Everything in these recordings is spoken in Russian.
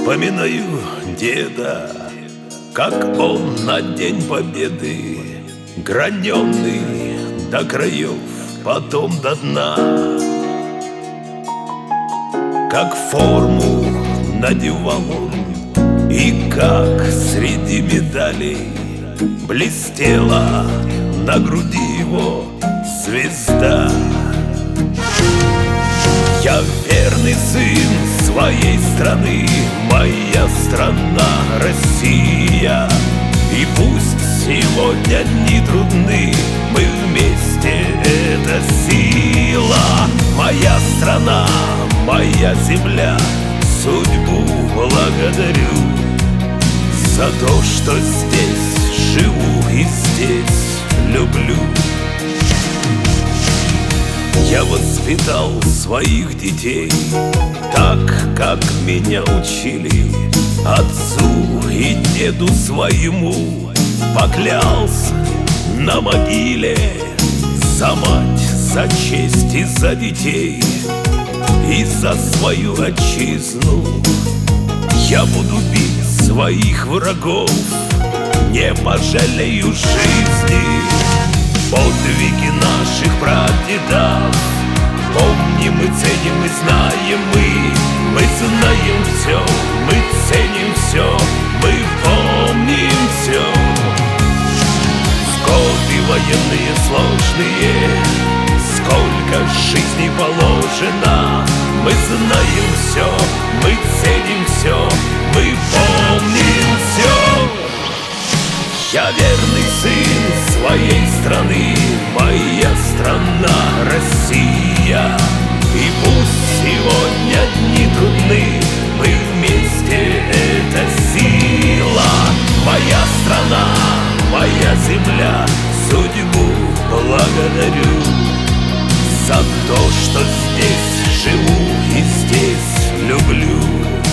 Вспоминаю деда, как он на День Победы, граненый до краев, потом до дна, как форму надевал он, и как среди медалей блестела на груди его звезда. Я верный сын своей страны, моя страна Россия. И пусть сегодня дни трудны, мы вместе — это сила. Моя страна, моя земля, судьбу благодарю за то, что здесь живу и здесь люблю. Я воспитал своих детей так, как меня учили. Отцу и деду своему поклялся на могиле за мать, за честь и за детей, и за свою отчизну. Я буду бить своих врагов, не пожалею жизни. Подвиги наших прадедов помним и ценим, и знаем мы знаем все, мы ценим все, мы помним все. В годы военные сложные, сколько жизней положено, мы знаем все, мы ценим все, мы помним все. Я верный сын своей страны, моя страна Россия. И пусть сегодня дни трудны, мы вместе — это сила. Моя страна, моя земля, судьбу благодарю за то, что здесь живу и здесь люблю.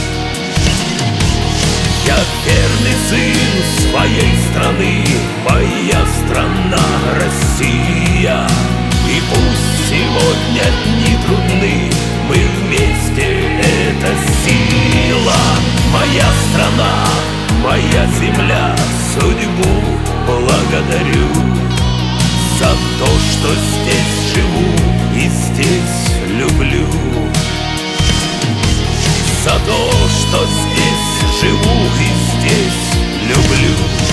Я верный сын своей страны, моя страна Россия. И пусть сегодня дни трудны, мы вместе — это сила. Моя страна, моя земля, судьбу благодарю за то, что здесь живу и здесь люблю. За то, что здесь живу и здесь люблю.